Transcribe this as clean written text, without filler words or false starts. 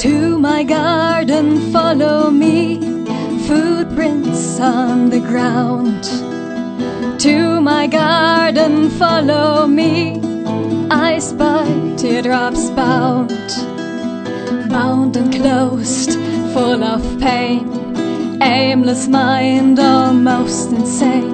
To my garden follow me, footprints on the ground. To my garden follow me, I spy teardrops bound. Bound and closed, full of pain, aimless mind almost insane.